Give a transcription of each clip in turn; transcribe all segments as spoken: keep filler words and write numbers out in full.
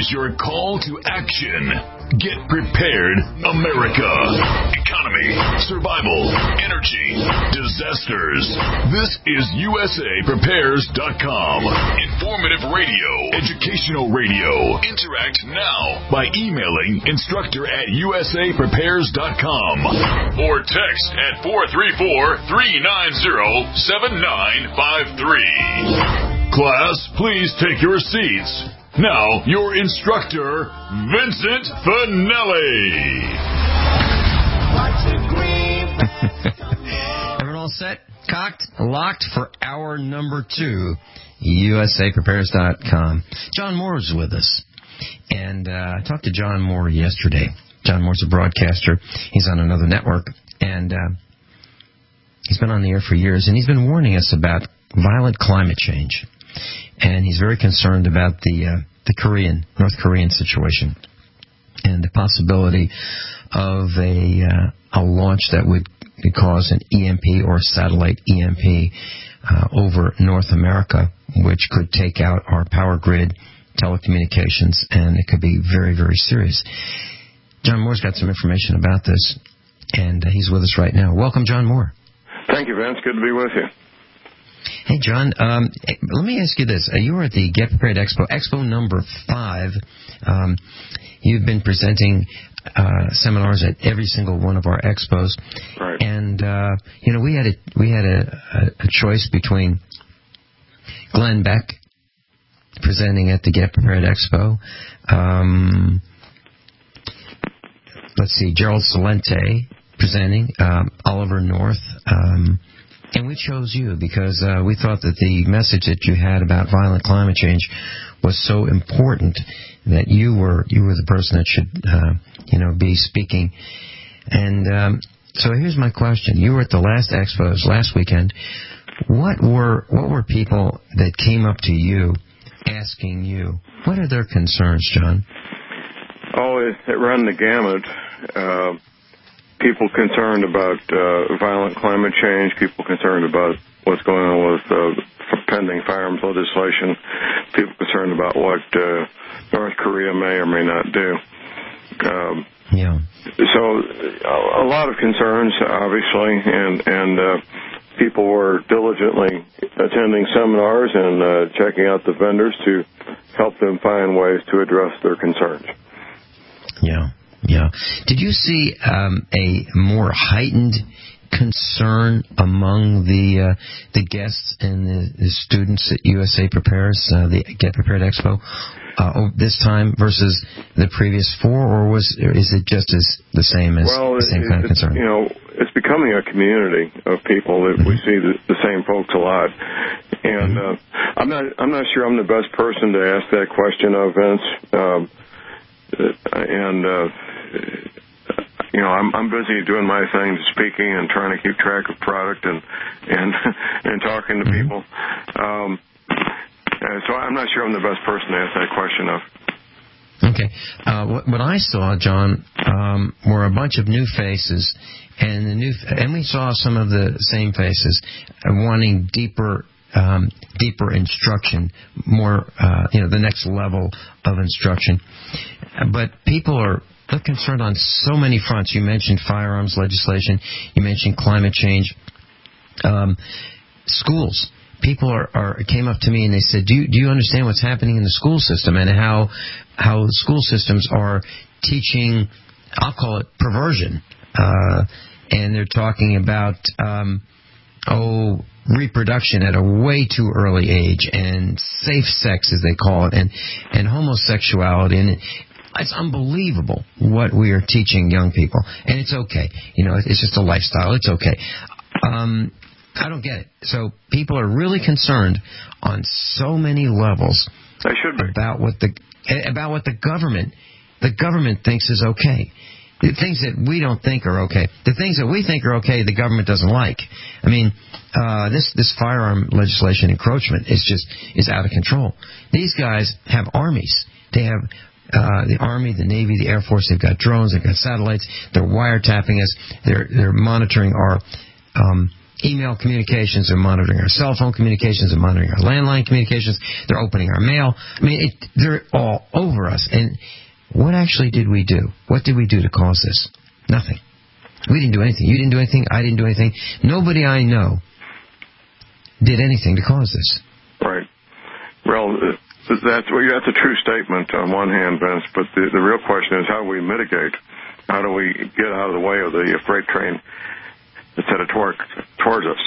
is your call to action. Get prepared, America. Economy, survival, energy, disasters. This is U S A Prepares dot com. Informative radio, educational radio. Interact now by emailing instructor at U S A Prepares dot com or text at four three four, three nine zero, seven nine five three. Class, please take your seats. Now, your instructor, Vincent Finelli. Everyone all set? Cocked? Locked for hour number two. U S A Prepares dot com. John Moore was with us. And uh, I talked to John Moore yesterday. John Moore's a broadcaster. He's on another network. And uh, he's been on the air for years. And he's been warning us about violent climate change. And he's very concerned about the uh, the Korean, North Korean situation and the possibility of a uh, a launch that would cause an E M P or a satellite E M P uh, over North America, which could take out our power grid, telecommunications, and it could be very, very serious. John Moore's got some information about this, and uh, he's with us right now. Welcome, John Moore. Thank you, Vince. Good to be with you. Hey, John, um, let me ask you this. Uh, you were at the Get Prepared Expo, Expo number five. Um, you've been presenting uh, seminars at every single one of our expos. Right. And, uh, you know, we had a, we had a, a, a choice between Glenn Beck presenting at the Get Prepared Expo, um, let's see, Gerald Celente presenting, um, Oliver North, um and we chose you because uh, we thought that the message that you had about violent climate change was so important that you were you were the person that should uh, you know be speaking. And um, so here's my question: you were at the last expos last weekend. What were what were people that came up to you asking you? What are their concerns, John? Oh, it, it ran the gamut. Uh, People concerned about uh, violent climate change, people concerned about what's going on with uh, pending firearms legislation, people concerned about what uh, North Korea may or may not do. Um, yeah. So a, a lot of concerns, obviously, and, and uh, people were diligently attending seminars and uh, checking out the vendors to help them find ways to address their concerns. Yeah. Yeah. Did you see um, a more heightened concern among the uh, the guests and the, the students at U S A Prepares, uh, the Get Prepared Expo, uh, this time versus the previous four, or was or is it just as the same as well, the same it, kind of concern? You know, it's becoming a community of people that mm-hmm. we see the, the same folks a lot, and mm-hmm. uh, I'm not I'm not sure I'm the best person to ask that question of, Vince, um, and. Uh, You know, I'm I'm busy doing my thing, speaking and trying to keep track of product and and and talking to mm-hmm. people. Um, so I'm not sure I'm the best person to ask that question of. Okay. Uh, what, what I saw, John, um, were a bunch of new faces, and the new and we saw some of the same faces uh, wanting deeper. Um, deeper instruction, more, uh, you know, the next level of instruction. But people are they're concerned on so many fronts. You mentioned firearms legislation. You mentioned climate change. Um, schools. People are, are came up to me and they said, "Do you, do you understand what's happening in the school system and how how school systems are teaching? I'll call it perversion." Uh, and they're talking about um, oh. reproduction at a way too early age, and safe sex, as they call it, and and homosexuality, and it, it's unbelievable what we are teaching young people. And it's okay, you know, it's just a lifestyle. It's okay. Um, I don't get it. So people are really concerned on so many levels they should be. about what the about what the government the government thinks is okay. The things that we don't think are okay. The things that we think are okay, the government doesn't like. I mean, uh, this this firearm legislation encroachment is just is out of control. These guys have armies. They have uh, the Army, the Navy, the Air Force. They've got drones. They've got satellites. They're wiretapping us. They're they're monitoring our um, email communications. They're monitoring our cell phone communications. They're monitoring our landline communications. They're opening our mail. I mean, it, they're all over us. And what actually did we do? What did we do to cause this? Nothing. We didn't do anything. You didn't do anything. I didn't do anything. Nobody I know did anything to cause this. Right. Well, that's well, that's a true statement on one hand, Vince, but the, the real question is how do we mitigate? How do we get out of the way of the freight train that's headed toward, towards us?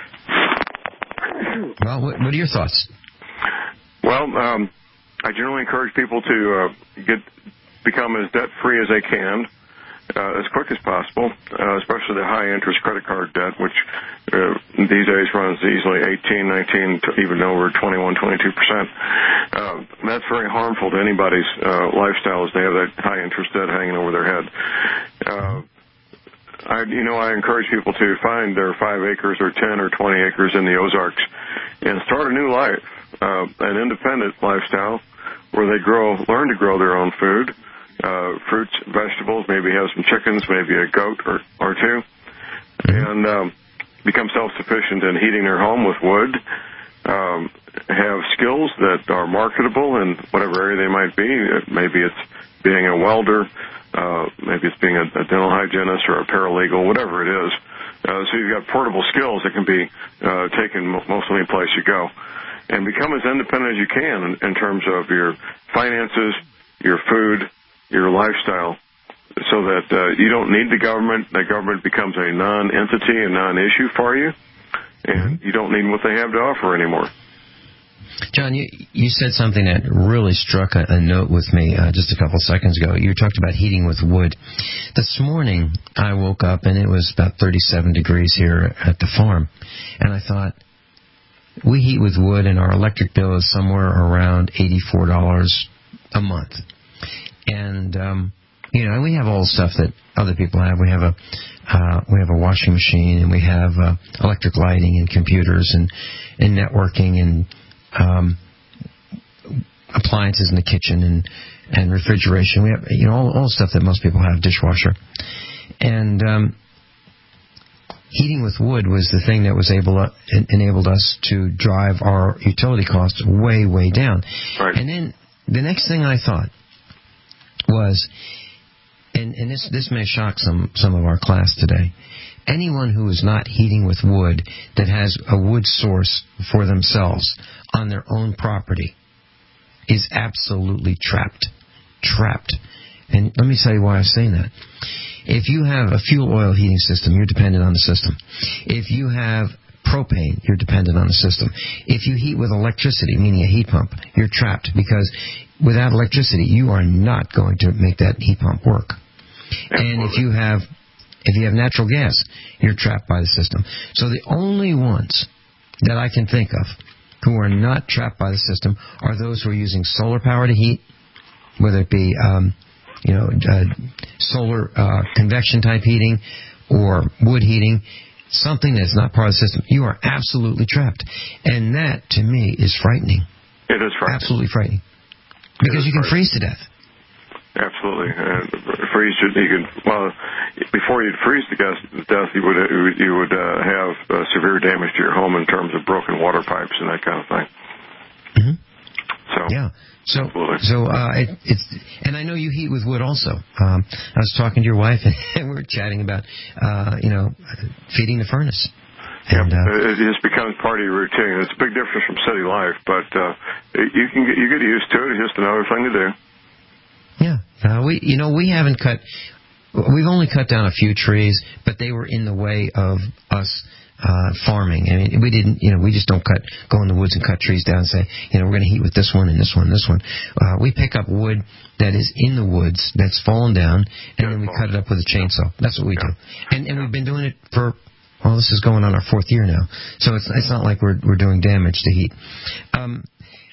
Well, what, what are your thoughts? Well, um, I generally encourage people to uh, get become as debt-free as they can, uh, as quick as possible, uh, especially the high-interest credit card debt, which uh, these days runs easily eighteen, nineteen, even over twenty-one, twenty-two percent. Uh, that's very harmful to anybody's uh, lifestyle as they have that high-interest debt hanging over their head. Uh, I, you know, I encourage people to find their five acres or ten or twenty acres in the Ozarks and start a new life, uh, an independent lifestyle where they grow, learn to grow their own food, uh, fruits, vegetables, maybe have some chickens, maybe a goat or, or two, and um, become self-sufficient in heating their home with wood, um, have skills that are marketable in whatever area they might be. Maybe it's being a welder, uh, maybe it's being a, a dental hygienist or a paralegal, whatever it is. Uh, so you've got portable skills that can be uh, taken most any place you go. And become as independent as you can in, in terms of your finances, your food, your lifestyle, so that uh, you don't need the government. The government becomes a non-entity, a non-issue for you, and you don't need what they have to offer anymore. John, you, you said something that really struck a, a note with me uh, just a couple seconds ago. You talked about heating with wood. This morning, I woke up, and it was about thirty-seven degrees here at the farm, and I thought, we heat with wood, and our electric bill is somewhere around eighty-four dollars a month. And, um, you know, we have all the stuff that other people have. We have a uh, we have a washing machine, and we have uh, electric lighting and computers and, and networking and um, appliances in the kitchen and, and refrigeration. We have, you know, all, all the stuff that most people have, dishwasher. And um, heating with wood was the thing that was able uh, enabled us to drive our utility costs way, way down. Right. And then the next thing I thought was, and, and this this may shock some, some of our class today, anyone who is not heating with wood that has a wood source for themselves on their own property is absolutely trapped. Trapped. And let me tell you why I'm saying that. If you have a fuel oil heating system, you're dependent on the system. If you have propane, you're dependent on the system. If you heat with electricity, meaning a heat pump, you're trapped, because without electricity, you are not going to make that heat pump work. And if you have if you have natural gas, you're trapped by the system. So the only ones that I can think of who are not trapped by the system are those who are using solar power to heat, whether it be um, you know, uh, solar uh, convection type heating or wood heating, something that's not part of the system. You are absolutely trapped. And that, to me, is frightening. It is frightening. Absolutely frightening. Because you can freeze to death. Absolutely. Uh, freeze, you can, well, before you'd freeze to death, you would, you would uh, have uh, severe damage to your home in terms of broken water pipes and that kind of thing. Mm-hmm. So, yeah. So, absolutely. so uh, it, it's, and I know you heat with wood also. Um, I was talking to your wife, and we were chatting about, uh, you know, feeding the furnace. And, yeah, uh, it just becomes part of your routine. It's a big difference from city life, but uh, you can get, you get used to it. It's just another thing to do. Yeah, uh, we, you know, we haven't cut. We've only cut down a few trees, but they were in the way of us uh, farming. I mean, we didn't, you know, we just don't cut, go in the woods and cut trees down and say, you know, we're going to heat with this one and this one and this one. Uh, we pick up wood that is in the woods that's fallen down, and then we cut it up with a chainsaw. That's what we do. And, and we've been doing it for, well, this is going on our fourth year now. So it's it's not like we're we're doing damage to heat. Um,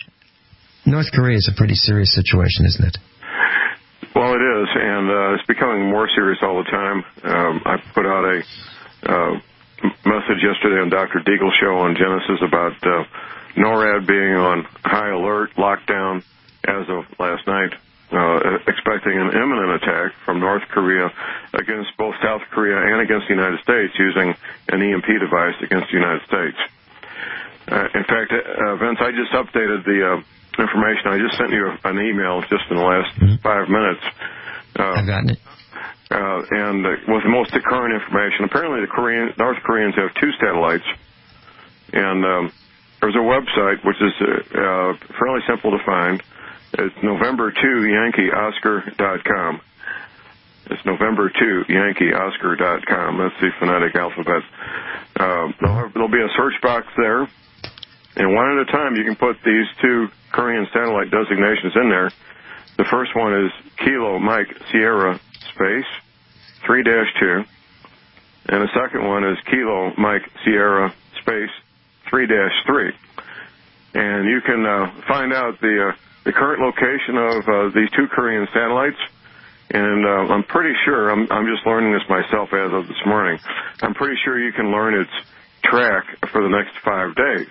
North Korea is a pretty serious situation, isn't it? Well, it is, and uh, it's becoming more serious all the time. Um, I put out a uh, message yesterday on Doctor Deagle's show on Genesis about uh, NORAD being on high alert, lockdown as of last night. uh, expecting an imminent attack from North Korea against both South Korea and against the United States using an E M P device against the United States. Uh, in fact, uh, Vince, I just updated the uh, information. I just sent you an email just in the last mm-hmm. five minutes. Uh, I've gotten it. Uh, and uh, with the most current information, apparently the Korean, North Koreans have two satellites, and um, there's a website which is uh, uh, fairly simple to find. It's November two Yankee Oscar dot com. It's November two Yankee Oscar dot com. That's the phonetic alphabet. Uh, there'll, there'll be a search box there, and one at a time you can put these two Korean satellite designations in there. The first one is Kilo Mike Sierra Space three dash two, and the second one is Kilo Mike Sierra Space three dash three. And you can uh, find out the uh, the current location of uh, these two Korean satellites. And uh, I'm pretty sure, I'm, I'm just learning this myself as of this morning, I'm pretty sure you can learn its track for the next five days.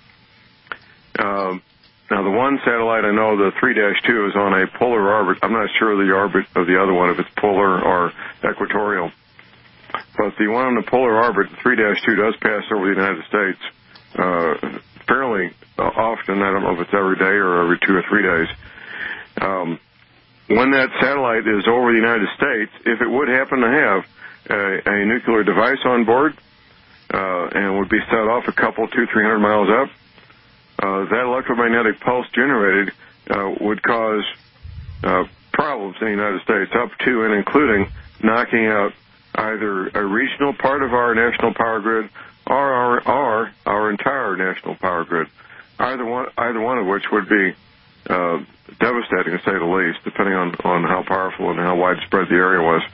Uh, now, the one satellite I know, the three dash two, is on a polar orbit. I'm not sure the orbit of the other one, if it's polar or equatorial. But the one on the polar orbit, the three dash two, does pass over the United States uh, fairly often. I don't know if it's every day or every two or three days. Um, when that satellite is over the United States, if it would happen to have a, a nuclear device on board uh, and would be set off a couple, two, three hundred miles up, uh, that electromagnetic pulse generated uh, would cause uh, problems in the United States, up to and including knocking out either a regional part of our national power grid or our, or our entire national power grid, either one, either one of which would be uh, devastating, to say the least, depending on, on how powerful and how widespread the area was.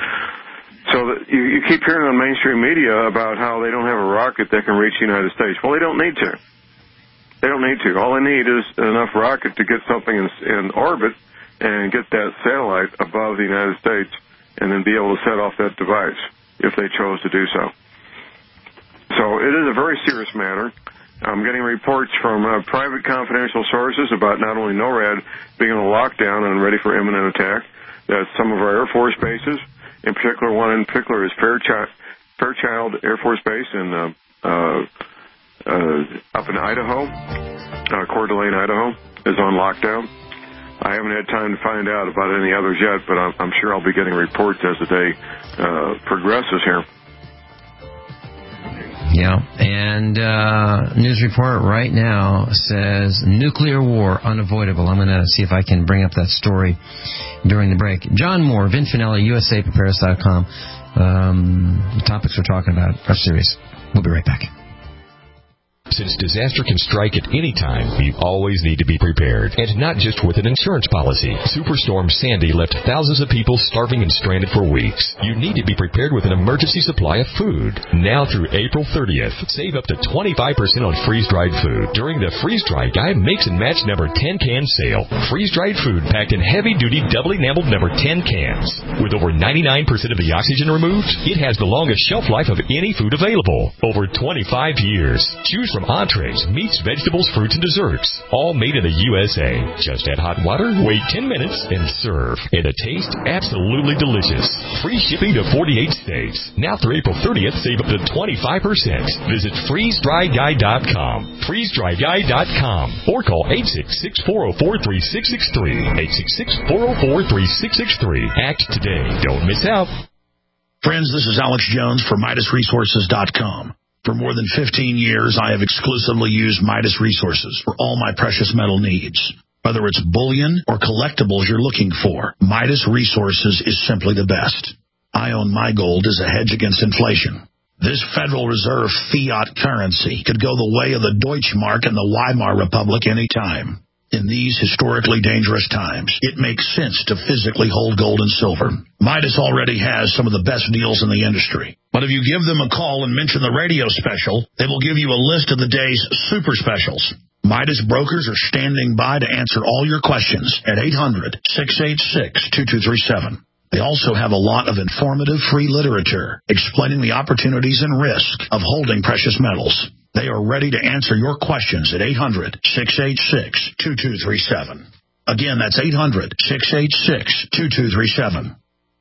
So that you, you keep hearing on mainstream media about how they don't have a rocket that can reach the United States. Well, they don't need to. They don't need to. All they need is enough rocket to get something in, in orbit and get that satellite above the United States and then be able to set off that device if they chose to do so. So it is a very serious matter. I'm getting reports from uh, private confidential sources about not only NORAD being on a lockdown and ready for imminent attack, that some of our Air Force bases, in particular, one in particular is Fairchild, Fairchild Air Force Base in uh, uh, uh, up in Idaho, uh, Coeur d'Alene, Idaho, is on lockdown. I haven't had time to find out about any others yet, but I'm, I'm sure I'll be getting reports as the day uh, progresses here. Yeah, and uh, news report right now says nuclear war unavoidable. I'm going to see if I can bring up that story during the break. John Moore, Vin Finelli, U S A Prepares dot com. Um, the topics we're talking about are serious. We'll be right back. Since disaster can strike at any time, we always need to be prepared. And not just with an insurance policy. Superstorm Sandy left thousands of people starving and stranded for weeks. You need to be prepared with an emergency supply of food. Now through April thirtieth, save up to twenty-five percent on freeze-dried food during the Freeze-Dry Guy Mix and Match number ten can sale. Freeze-dried food packed in heavy-duty double-enameled number ten cans. With over ninety-nine percent of the oxygen removed, it has the longest shelf life of any food available. Over twenty-five years. Choose from entrees, meats, vegetables, fruits, and desserts. All made in the U S A. Just add hot water, wait ten minutes, and serve. And the taste, absolutely delicious. Free shipping to forty-eight states. Now through April thirtieth, save up to twenty-five percent. Visit freeze dry guy dot com. freeze dry guy dot com. Or call eight six six, four oh four, three six six three. eight six six, four oh four, three six six three. Act today. Don't miss out. Friends, this is Alex Jones for Midas Resources dot com. For more than fifteen years, I have exclusively used Midas Resources for all my precious metal needs. Whether it's bullion or collectibles you're looking for, Midas Resources is simply the best. I own my gold as a hedge against inflation. This Federal Reserve fiat currency could go the way of the Deutschmark and the Weimar Republic any time. In these historically dangerous times, it makes sense to physically hold gold and silver. Midas already has some of the best deals in the industry. But if you give them a call and mention the radio special, they will give you a list of the day's super specials. Midas brokers are standing by to answer all your questions at eight hundred, six eight six, two two three seven. They also have a lot of informative free literature explaining the opportunities and risk of holding precious metals. They are ready to answer your questions at eight hundred, six eight six, two two three seven. Again, that's eight hundred, six eight six, two two three seven.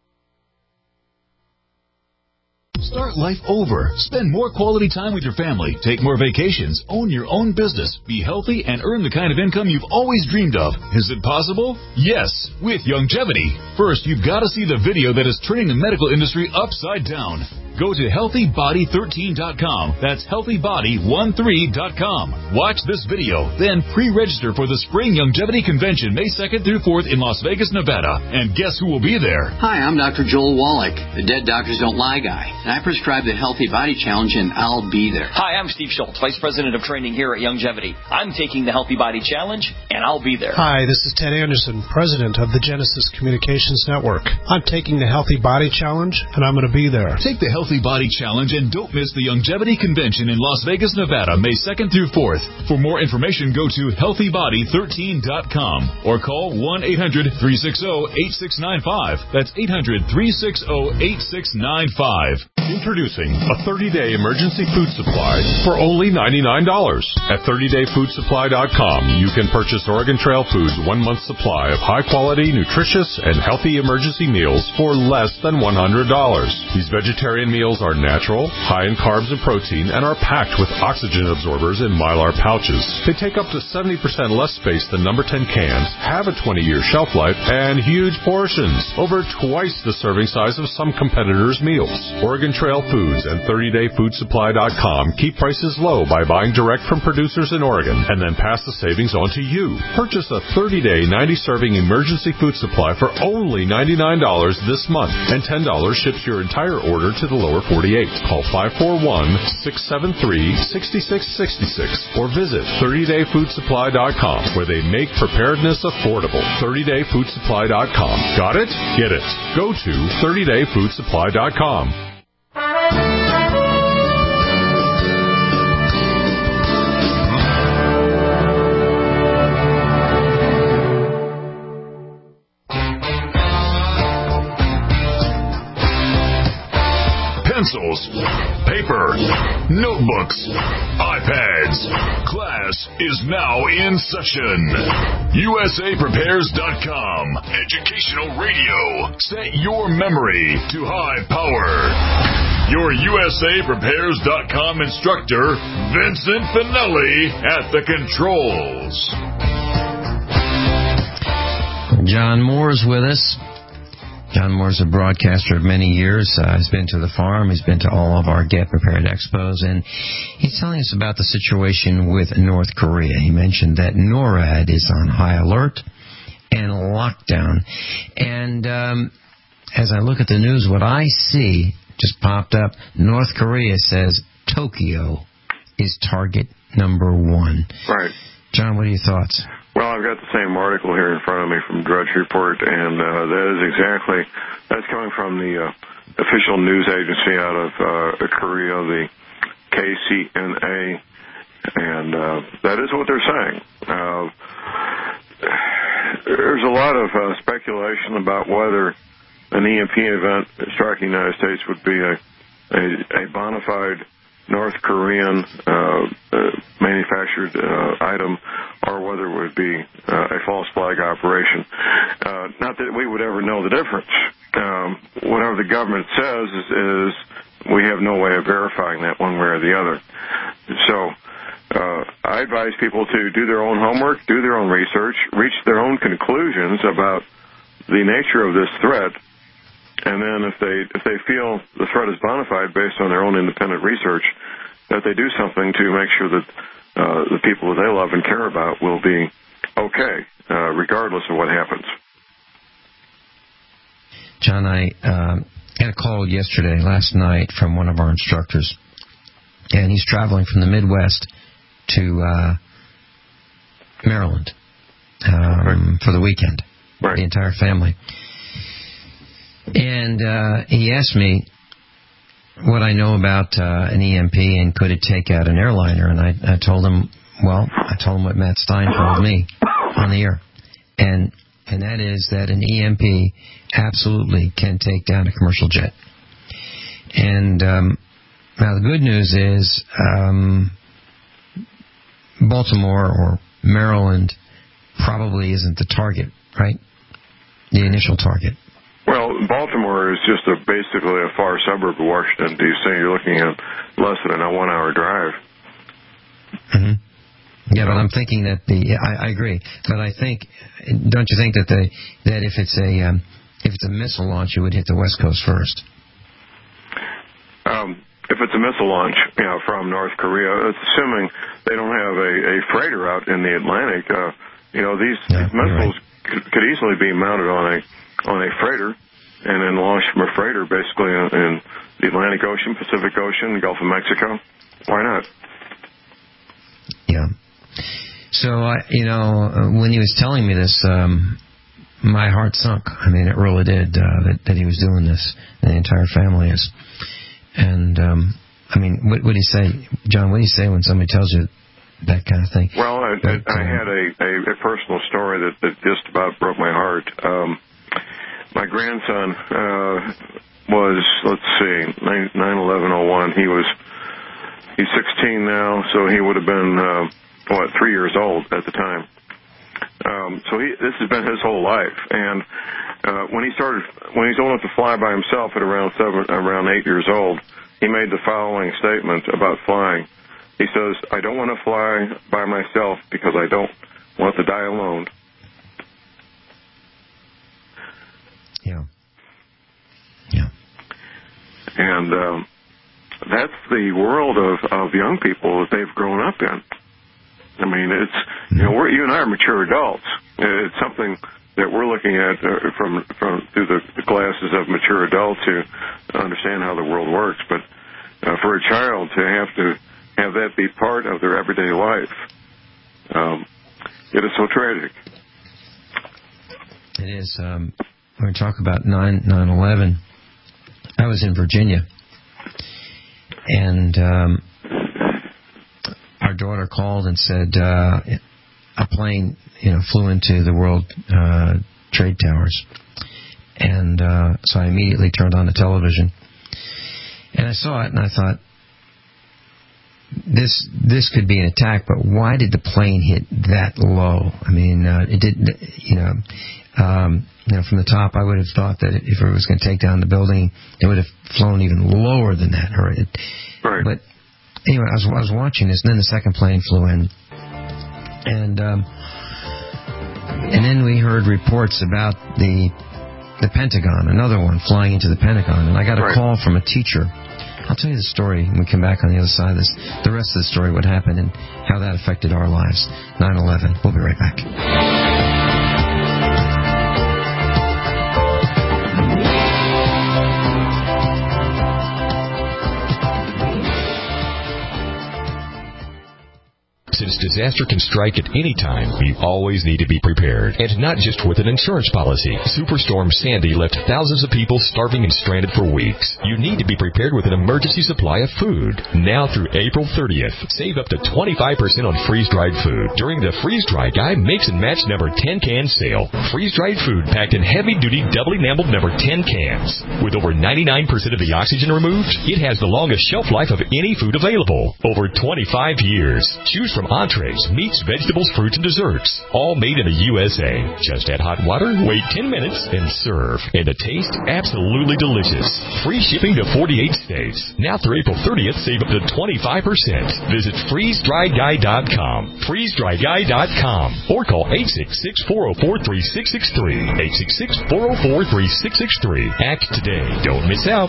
Start life over. Spend more quality time with your family. Take more vacations. Own your own business. Be healthy and earn the kind of income you've always dreamed of. Is it possible? Yes, with Youngevity. First, you've got to see the video that is turning the medical industry upside down. Go to healthy body thirteen dot com. That's healthy body thirteen dot com. Watch this video, then pre-register for the Spring Youngevity Convention May second through fourth in Las Vegas, Nevada. And guess who will be there? Hi, I'm Doctor Joel Wallach, the Dead Doctors Don't Lie guy. And I prescribe the Healthy Body Challenge, and I'll be there. Hi, I'm Steve Schultz, Vice President of Training here at Youngevity. I'm taking the Healthy Body Challenge, and I'll be there. Hi, this is Ted Anderson, President of the Genesis Communications Network. I'm taking the Healthy Body Challenge, and I'm going to be there. Take the Healthy Body Challenge and don't miss the Youngevity Convention in Las Vegas, Nevada, May second through fourth. For more information, go to healthy body thirteen dot com or call one eight hundred, three six zero, eight six nine five. That's eight hundred, three six zero, eight six nine five. Introducing a thirty-day emergency food supply for only ninety-nine dollars. At thirty day food supply dot com, you can purchase Oregon Trail Foods' one-month supply of high-quality, nutritious, and healthy emergency meals for less than one hundred dollars. These vegetarian meals are natural, high in carbs and protein, and are packed with oxygen absorbers in Mylar pouches. They take up to seventy percent less space than number ten cans, have a twenty year shelf life, and huge portions, over twice the serving size of some competitors' meals. Oregon Trail Foods and thirty day food supply dot com keep prices low by buying direct from producers in Oregon and then pass the savings on to you. Purchase a thirty day, ninety serving emergency food supply for only ninety-nine dollars this month, and ten dollars ships your entire order to the lower forty-eight. Call five four one, six seven three, six six six six or visit thirty day food supply dot com, where they make preparedness affordable. thirty day food supply dot com. Got it? Get it. Go to thirty day food supply dot com. Pencils, paper, notebooks, iPads. Class is now in session. U S A Prepares dot com. Educational radio. Set your memory to high power. Your U S A Prepares dot com instructor, Vincent Finelli, at the controls. John Moore's with us. John Moore's a broadcaster of many years. Uh, he's been to the farm. He's been to all of our Get Prepared Expos. And he's telling us about the situation with North Korea. He mentioned that NORAD is on high alert and lockdown. And um, as I look at the news, what I see just popped up. North Korea says Tokyo is target number one. Right. John, what are your thoughts? Well, I've got the same article here in front of me from Drudge Report, and uh, that is exactly, that's coming from the uh, official news agency out of uh, Korea, the K C N A, and uh, that is what they're saying. Uh, there's a lot of uh, speculation about whether an E M P event striking the United States would be a, a, a bona fide North Korean uh, uh, manufactured uh, item, or whether it would be uh, a false flag operation. Uh, not that we would ever know the difference. Um, whatever the government says is, is we have no way of verifying that one way or the other. So uh, I advise people to do their own homework, do their own research, reach their own conclusions about the nature of this threat. And then if they if they feel the threat is bona fide based on their own independent research, that they do something to make sure that uh, the people that they love and care about will be okay, uh, regardless of what happens. John, I uh, had a call yesterday, last night, from one of our instructors, and he's traveling from the Midwest to uh, Maryland um, right. for the weekend, right. the entire family. And uh, he asked me what I know about uh, an E M P and could it take out an airliner. And I, I told him, well, I told him what Matt Stein told me on the air. And and that is that an E M P absolutely can take down a commercial jet. And um, now the good news is um, Baltimore or Maryland probably isn't the target, right? The initial target. Well, Baltimore is just a, basically a far suburb of Washington, D C. You're looking at less than a one-hour drive. Mm-hmm. Yeah, but I'm thinking that the I, I agree, but I think don't you think that the that if it's a um, if it's a missile launch, it would hit the West Coast first? Um, if it's a missile launch, you know, from North Korea, it's assuming they don't have a, a freighter out in the Atlantic. Uh, you know, these, yeah, these missiles right. could, could easily be mounted on a on a freighter and then launched from a freighter, basically in, in the Atlantic Ocean, Pacific Ocean, Gulf of Mexico. Why not? Yeah. So, uh, you know, uh, when he was telling me this, um, my heart sunk. I mean, it really did, uh, that, that he was doing this, and the entire family is. And, um, I mean, what would he say, John, what do you say when somebody tells you that kind of thing? Well, I, but, I, I um, had a, a, a personal story that, that just about broke my heart. Um, my grandson uh, was, let's see, nine eleven oh one. He was, he's sixteen now, so he would have been... Uh, what, three years old at the time. Um, so he, this has been his whole life. And uh, when he started, when he's old enough to fly by himself at around seven, around eight years old, he made the following statement about flying. He says, "I don't want to fly by myself because I don't want to die alone." Yeah. Yeah. And um, that's the world of, of young people that they've grown up in. I mean, it's, you know, we're, you and I are mature adults. It's something that we're looking at uh, from, from through the, the glasses of mature adults who understand how the world works. But uh, for a child to have to have that be part of their everyday life, um, it is so tragic. It is. Um, when we talk about nine eleven, I was in Virginia, and um, our daughter called and said uh, a plane, you know, flew into the World uh, Trade Towers, and uh, so I immediately turned on the television, and I saw it, and I thought, this this could be an attack, but why did the plane hit that low? I mean, uh, it didn't, you know, um, you know, from the top, I would have thought that if it was going to take down the building, it would have flown even lower than that. Or it, right. But anyway, I was, I was watching this, and then the second plane flew in, and um, and then we heard reports about the the Pentagon, another one flying into the Pentagon, and I got a right. call from a teacher. I'll tell you the story when we come back on the other side of this. The rest of the story, what happened and how that affected our lives. nine eleven. We'll be right back. Since disaster can strike at any time, we always need to be prepared. And not just with an insurance policy. Superstorm Sandy left thousands of people starving and stranded for weeks. You need to be prepared with an emergency supply of food. Now through April thirtieth, save up to twenty-five percent on freeze-dried food during the Freeze Dry Guy Mix and Match number ten can sale. Freeze-dried food packed in heavy-duty, double-enamelled number ten cans. With over ninety-nine percent of the oxygen removed, it has the longest shelf life of any food available. Over twenty-five years. Choose from entrees, meats, vegetables, fruits, and desserts. All made in the U S A. Just add hot water, wait ten minutes, and serve. And the taste, absolutely delicious. Free shipping to forty-eight states. Now through April thirtieth, save up to twenty-five percent. Visit freeze dry guy dot com. freeze dry guy dot com. Or call eight six six, four oh four, three six six three. eight six six, four oh four, three six six three. Act today. Don't miss out.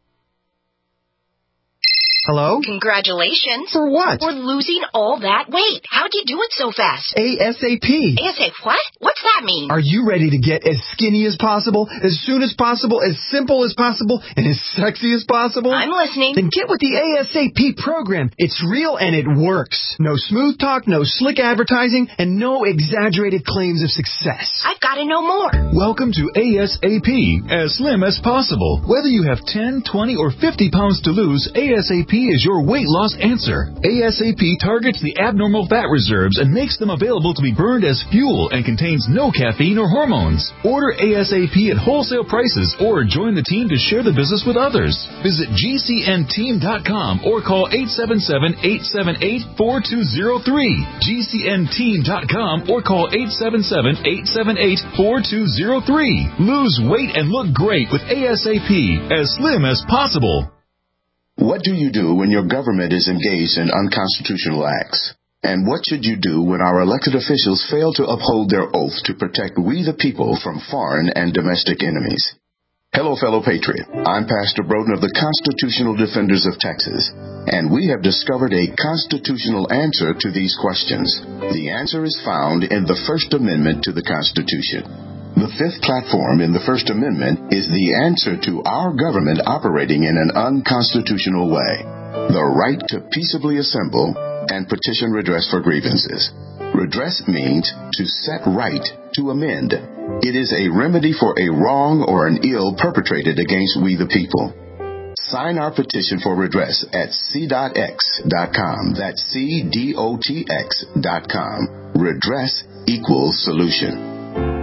Hello? Congratulations. For what? For losing all that weight. How'd you do it so fast? ASAP. ASAP what? What's that mean? Are you ready to get as skinny as possible, as soon as possible, as simple as possible, and as sexy as possible? I'm listening. Then get with the ASAP program. It's real and it works. No smooth talk, no slick advertising, and no exaggerated claims of success. I've got to know more. Welcome to ASAP, as slim as possible. Whether you have ten, twenty, or fifty pounds to lose, ASAP is your weight loss answer. ASAP targets the abnormal fat reserves and makes them available to be burned as fuel and contains no caffeine or hormones. Order ASAP at wholesale prices or join the team to share the business with others. Visit G C N team dot com or call eight seven seven, eight seven eight, four two zero three. G C N team dot com or call eight seven seven, eight seven eight, four two zero three. Lose weight and look great with ASAP, as slim as possible. What do you do when your government is engaged in unconstitutional acts? And what should you do when our elected officials fail to uphold their oath to protect we the people from foreign and domestic enemies? Hello, fellow patriot. I'm Pastor Broden of the Constitutional Defenders of Texas, and we have discovered a constitutional answer to these questions. The answer is found in the First Amendment to the Constitution. The fifth platform in the First Amendment is the answer to our government operating in an unconstitutional way. The right to peaceably assemble and petition redress for grievances. Redress means to set right, to amend. It is a remedy for a wrong or an ill perpetrated against we the people. Sign our petition for redress at c dot x dot com. That's C D O T X dot com. Redress equals solution.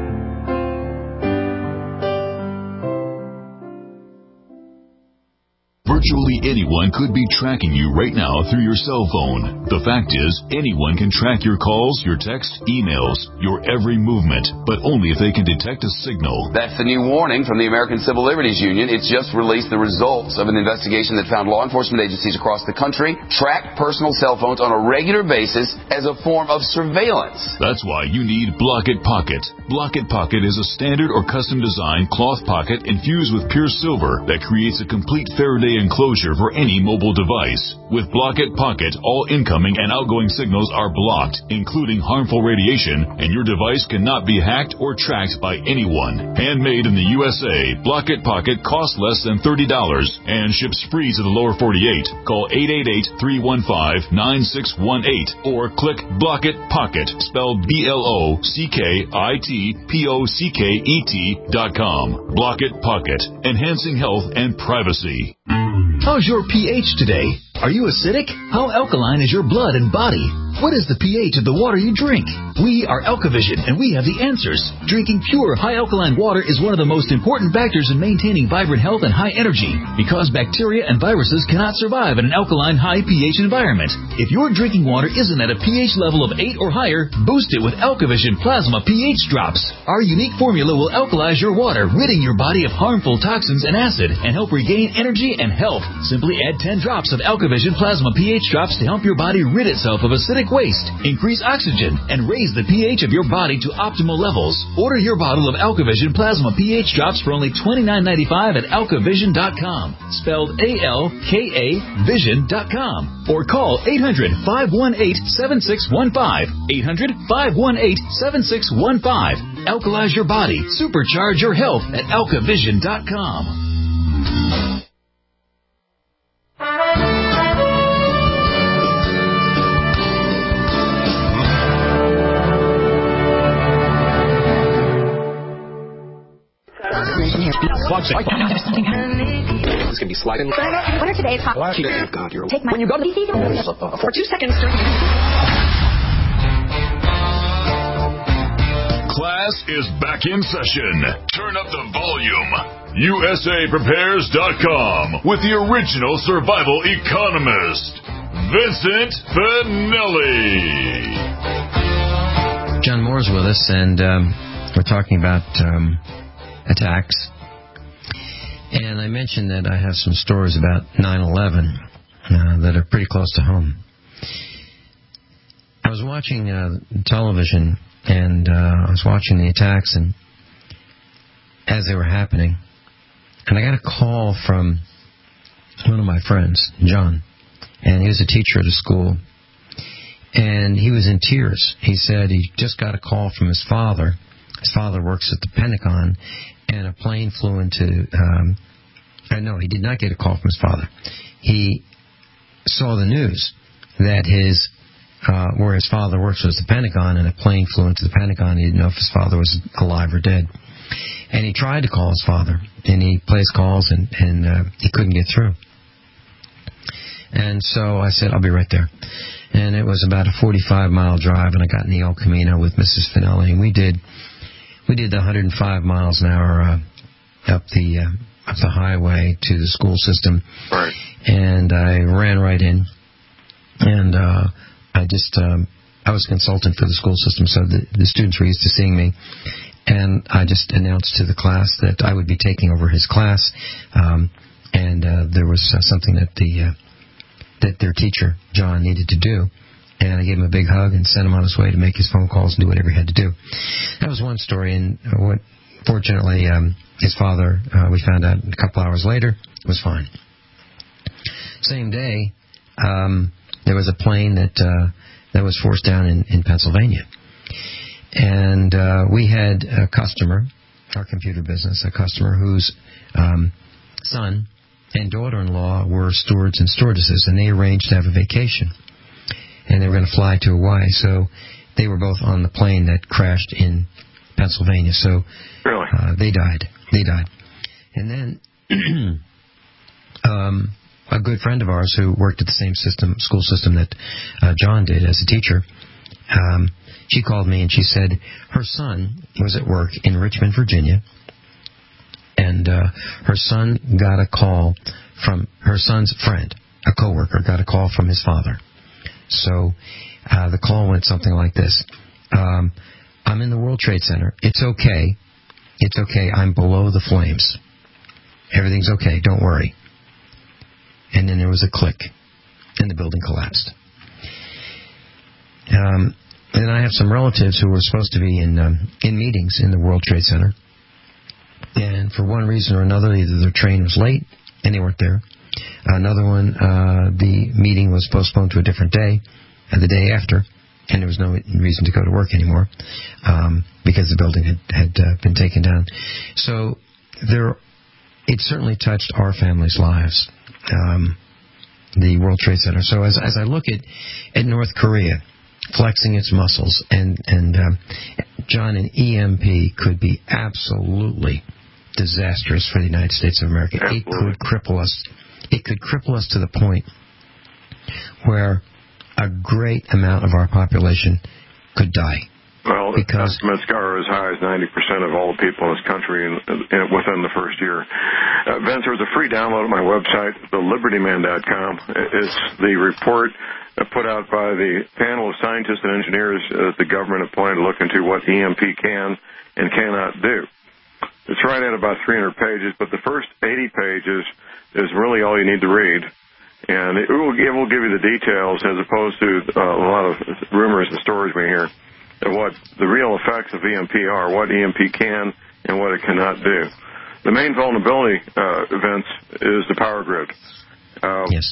Virtually anyone could be tracking you right now through your cell phone. The fact is, anyone can track your calls, your texts, emails, your every movement, but only if they can detect a signal. That's the new warning from the American Civil Liberties Union. It's just released the results of an investigation that found law enforcement agencies across the country track personal cell phones on a regular basis as a form of surveillance. That's why you need Block-It Pocket. Block-It Pocket is a standard or custom designed cloth pocket infused with pure silver that creates a complete Faraday enclosure for any mobile device. With Block-It Pocket, all incoming and outgoing signals are blocked, including harmful radiation, and your device cannot be hacked or tracked by anyone. Handmade in the U S A, Block-It Pocket costs less than thirty dollars and ships free to the lower forty-eight. Call eight eight eight, three one five, nine six one eight or click Block-It Pocket, spelled B L O C K I T P O C K E T dot com. Block-It Pocket, enhancing health and privacy. How's your pH today? Are you acidic? How alkaline is your blood and body? What is the pH of the water you drink? We are AlkaVision, and we have the answers. Drinking pure, high alkaline water is one of the most important factors in maintaining vibrant health and high energy, because bacteria and viruses cannot survive in an alkaline, high pH environment. If your drinking water isn't at a pH level of eight or higher, boost it with AlkaVision Plasma pH Drops. Our unique formula will alkalize your water, ridding your body of harmful toxins and acid, and help regain energy and health. Simply add ten drops of AlkaVision Plasma pH Drops to help your body rid itself of acidic waste, increase oxygen, and raise the pH of your body to optimal levels. Order your bottle of AlkaVision Plasma pH Drops for only twenty-nine ninety-five at alka vision dot com, spelled A L K A vision dot com, or call eight hundred, five one eight, seven six one five, eight hundred, five one eight, seven six one five. Alkalize your body, supercharge your health at alka vision dot com. This can be sliding. What are today's hot? Oh, God, you're Take my when you go to the for two seconds. Class is back in session. Turn up the volume. U S A prepares dot com with the original survival economist, Vincent Finelli. John Moore's with us, and um, we're talking about um, attacks. And I mentioned that I have some stories about nine eleven uh, that are pretty close to home. I was watching uh, television, and uh, I was watching the attacks and as they were happening. And I got a call from one of my friends, John, and he was a teacher at a school. And he was in tears. He said he just got a call from his father. His father works at the Pentagon, and a plane flew into... Um, uh, no, he did not get a call from his father. He saw the news that his... Uh, where his father works was the Pentagon, and a plane flew into the Pentagon. He didn't know if his father was alive or dead. And he tried to call his father, and he placed calls, and, and uh, he couldn't get through. And so I said, I'll be right there. And it was about a forty-five mile drive, and I got in the El Camino with Missus Finelli, and we did we did the one hundred five miles an hour uh, up the uh, up the highway to the school system. Right. And I ran right in, and uh, I just um, I was a consultant for the school system, so the, the students were used to seeing me. And I just announced to the class that I would be taking over his class, um, and uh, there was uh, something that the uh, that their teacher, John, needed to do. And I gave him a big hug and sent him on his way to make his phone calls and do whatever he had to do. That was one story, and what fortunately um, his father, uh, we found out a couple hours later, was fine. Same day, um, there was a plane that uh, that was forced down in, in Pennsylvania. And uh, we had a customer, our computer business, a customer whose um, son and daughter-in-law were stewards and stewardesses, and they arranged to have a vacation. And they were going to fly to Hawaii, so they were both on the plane that crashed in Pennsylvania. So really? uh, they died. They died. And then um, a good friend of ours who worked at the same system, school system that uh, John did as a teacher, um, she called me and she said her son was at work in Richmond, Virginia, and uh, her son got a call from her son's friend, a coworker, got a call from his father. So uh, the call went something like this. Um, I'm in the World Trade Center. It's okay. It's okay. I'm below the flames. Everything's okay. Don't worry. And then there was a click, and the building collapsed. Um, and I have some relatives who were supposed to be in um, in meetings in the World Trade Center. And for one reason or another, either their train was late and they weren't there. Another one, uh, the meeting was postponed to a different day, and the day after, and there was no reason to go to work anymore um, because the building had, had uh, been taken down. So there, it certainly touched our family's lives, um, the World Trade Center. So as as I look at, at North Korea flexing its muscles, and, and um, John, an E M P could be absolutely disastrous for the United States of America. Absolutely. It could cripple us. It could cripple us to the point where a great amount of our population could die. Well, the because estimates are as high as ninety percent of all the people in this country in, in, within the first year. Uh, Vince, there's a free download at my website, the liberty man dot com. It's the report put out by the panel of scientists and engineers that the government appointed to look into what E M P can and cannot do. It's right at about three hundred pages, but the first eighty pages is really all you need to read. And it will, it will give you the details as opposed to uh, a lot of rumors and stories we hear of what the real effects of E M P are, what E M P can and what it cannot do. The main vulnerability, uh, events, is the power grid. Uh, yes.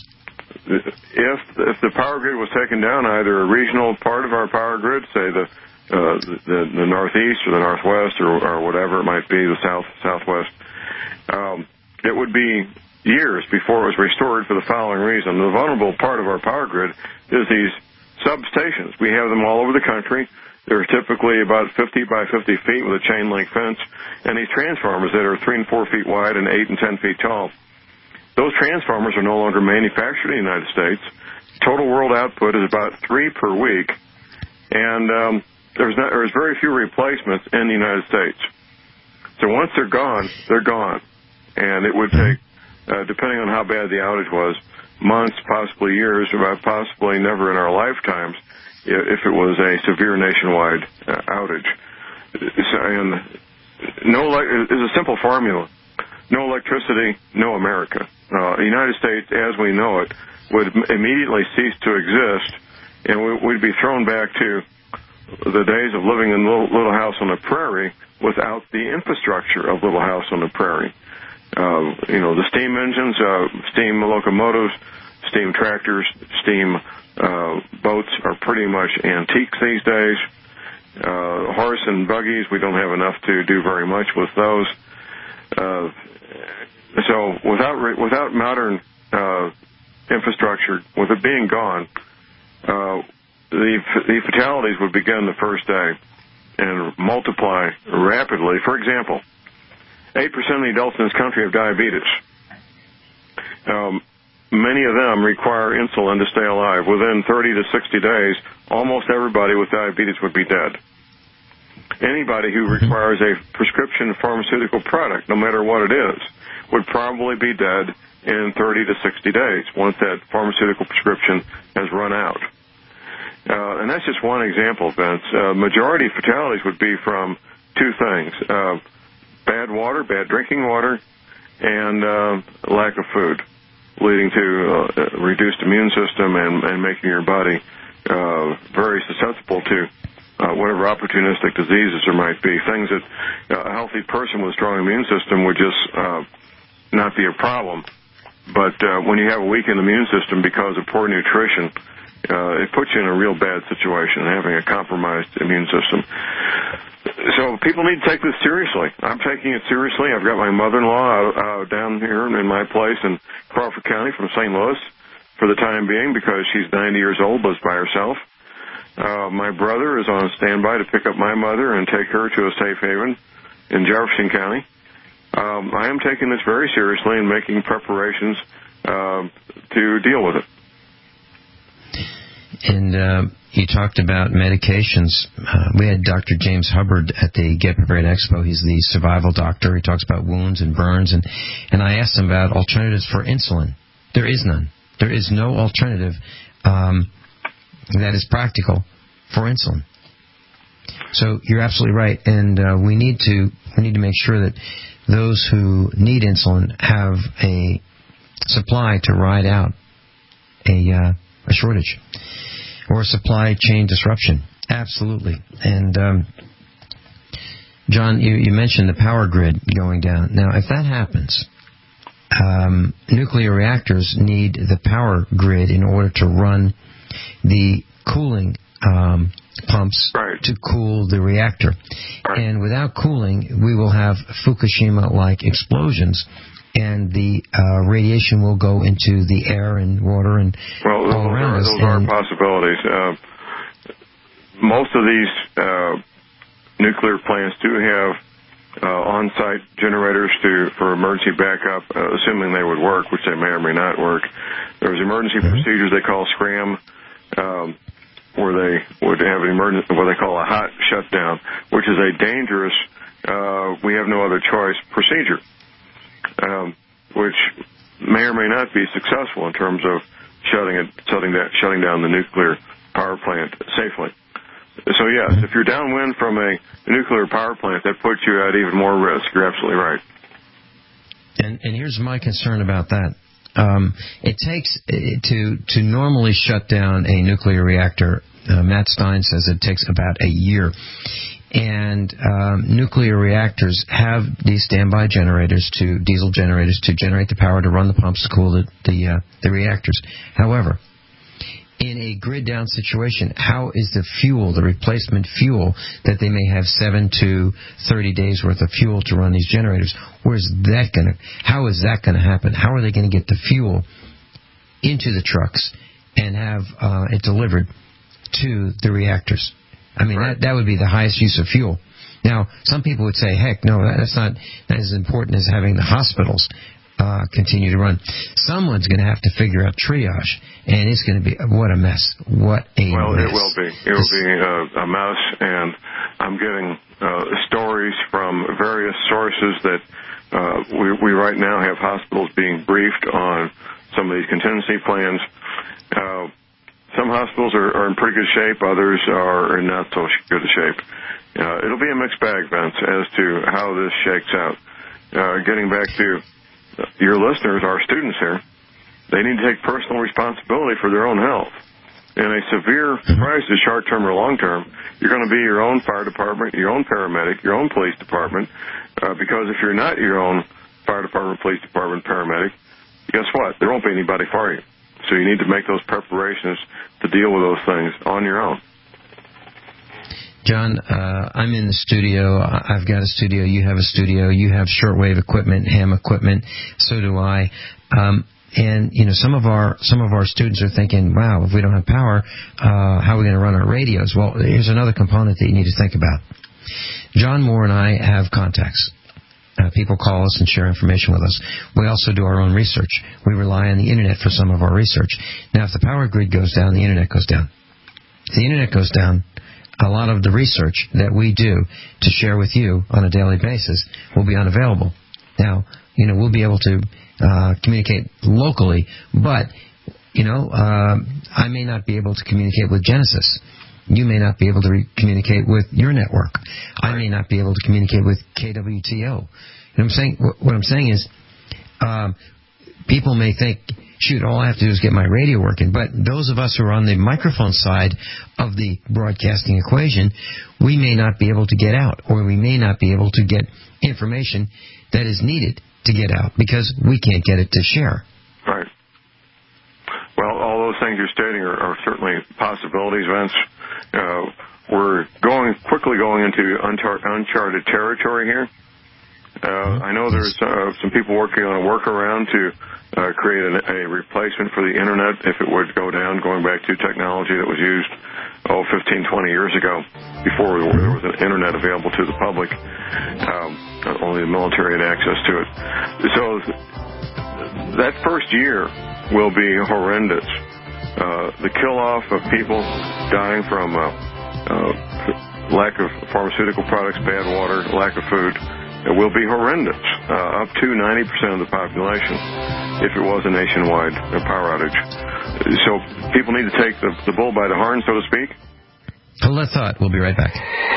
If if the power grid was taken down, either a regional part of our power grid, say the uh, the, the northeast or the northwest or, or whatever it might be, the south southwest, um, it would be years before it was restored for the following reason. The vulnerable part of our power grid is these substations. We have them all over the country. They're typically about fifty by fifty feet with a chain link fence, and these transformers that are three and four feet wide and eight and ten feet tall. Those transformers are no longer manufactured in the United States. Total world output is about three per week, and um, there's not, there's very few replacements in the United States. So once they're gone, they're gone, and it would take, uh, depending on how bad the outage was, months, possibly years, or possibly never in our lifetimes, if it was a severe nationwide uh, outage. And no, it's a simple formula. No electricity, no America. Uh, the United States, as we know it, would immediately cease to exist, and we'd be thrown back to the days of living in Little, Little House on the Prairie without the infrastructure of Little House on the Prairie. Uh, you know, the steam engines, uh, steam locomotives, steam tractors, steam uh, boats are pretty much antiques these days. Uh, horse and buggies, we don't have enough to do very much with those. Uh, so without without modern uh, infrastructure, with it being gone, uh, the the fatalities would begin the first day and multiply rapidly. For example, eight percent of the adults in this country have diabetes. Um, many of them require insulin to stay alive. Within thirty to sixty days, almost everybody with diabetes would be dead. Anybody who requires a prescription pharmaceutical product, no matter what it is, would probably be dead in thirty to sixty days once that pharmaceutical prescription has run out. Uh, and that's just one example, Vince. Uh, majority of fatalities would be from two things, uh, bad water, bad drinking water, and uh, lack of food, leading to uh, a reduced immune system and, and making your body uh, very susceptible to uh, whatever opportunistic diseases there might be. Things that uh, a healthy person with a strong immune system would just uh, not be a problem. But uh, when you have a weakened immune system because of poor nutrition, uh, it puts you in a real bad situation, having a compromised immune system. So people need to take this seriously. I'm taking it seriously. I've got my mother-in-law uh, uh, down here in my place in Crawford County from Saint Louis for the time being because she's ninety years old, lives by herself. Uh, my brother is on standby to pick up my mother and take her to a safe haven in Jefferson County. Um, I am taking this very seriously and making preparations uh, to deal with it. And uh, you talked about medications. Uh, we had Doctor James Hubbard at the Get Prepared Expo. He's the survival doctor. He talks about wounds and burns. And, and I asked him about alternatives for insulin. There is none. There is no alternative um, that is practical for insulin. So you're absolutely right. And uh, we need to we need to make sure that those who need insulin have a supply to ride out a, uh, a shortage or a supply chain disruption. Absolutely. And, um, John, you, you mentioned the power grid going down. Now, if that happens, um, nuclear reactors need the power grid in order to run the cooling um pumps right. to cool the reactor. Right. And without cooling, we will have Fukushima-like explosions, and the uh, radiation will go into the air and water and well, all those around are, us. Those and are possibilities. Uh, most of these uh, nuclear plants do have uh, on-site generators to for emergency backup, uh, assuming they would work, which they may or may not work. There's emergency mm-hmm. procedures they call SCRAM, um, where they would have an emergency, what they call a hot shutdown, which is a dangerous, uh, we have no other choice procedure, um, which may or may not be successful in terms of shutting it, shutting that, shutting down the nuclear power plant safely. So yes, if you're downwind from a nuclear power plant, that puts you at even more risk. You're absolutely right. And, and here's my concern about that. Um, it takes to to normally shut down a nuclear reactor. Uh, Matt Stein says it takes about a year, and um, nuclear reactors have these standby generators, to diesel generators, to generate the power to run the pumps to cool the the, uh, the reactors. However, in a grid down situation, how is the fuel, the replacement fuel, that they may have seven to thirty days worth of fuel to run these generators? Where's that going to, how is that going to happen? How are they going to get the fuel into the trucks and have uh, it delivered to the reactors? I mean, right. that, that would be the highest use of fuel. Now, some people would say, heck, no, that's not that as important as having the hospitals Uh, continue to run. Someone's going to have to figure out triage, and it's going to be, what a mess. What a well, mess. It will be. It will be uh, a mess, and I'm getting uh, stories from various sources that uh, we, we right now have hospitals being briefed on some of these contingency plans. Uh, some hospitals are, are in pretty good shape. Others are in not so good a shape. Uh, it'll be a mixed bag, Vince, as to how this shakes out. Uh, getting back to your listeners, our students here, they need to take personal responsibility for their own health. In a severe crisis, short-term or long-term, you're going to be your own fire department, your own paramedic, your own police department, uh, because if you're not your own fire department, police department, paramedic, guess what? There won't be anybody for you. So you need to make those preparations to deal with those things on your own. John, uh, I'm in the studio. I've got a studio. You have a studio. You have shortwave equipment, ham equipment. So do I. Um, and you know, some of our some of our students are thinking, "Wow, if we don't have power, uh, how are we going to run our radios?" Well, here's another component that you need to think about. John Moore and I have contacts. Uh, people call us and share information with us. We also do our own research. We rely on the Internet for some of our research. Now, if the power grid goes down, the Internet goes down. If the Internet goes down, a lot of the research that we do to share with you on a daily basis will be unavailable. Now, you know, we'll be able to uh, communicate locally, but, you know, uh, I may not be able to communicate with Genesis. You may not be able to re- communicate with your network. I may not be able to communicate with K W T O. You know what I'm saying? What I'm saying is, um, people may think, shoot, all I have to do is get my radio working. But those of us who are on the microphone side of the broadcasting equation, we may not be able to get out, or we may not be able to get information that is needed to get out because we can't get it to share. Right. Well, all those things you're stating are, are certainly possibilities, Vince. Uh, we're going quickly going into unchar- uncharted territory here. Uh, I know there's uh, some people working on a workaround to uh, create an, a replacement for the Internet if it would go down, going back to technology that was used, oh, fifteen, twenty years ago, before there was an Internet available to the public. Um, only the military had access to it. So that first year will be horrendous. Uh, the kill-off of people dying from uh, uh, lack of pharmaceutical products, bad water, lack of food, it will be horrendous, uh, up to ninety percent of the population if it was a nationwide uh, power outage. So people need to take the, the bull by the horn, so to speak. Hold that thought. We'll be right back.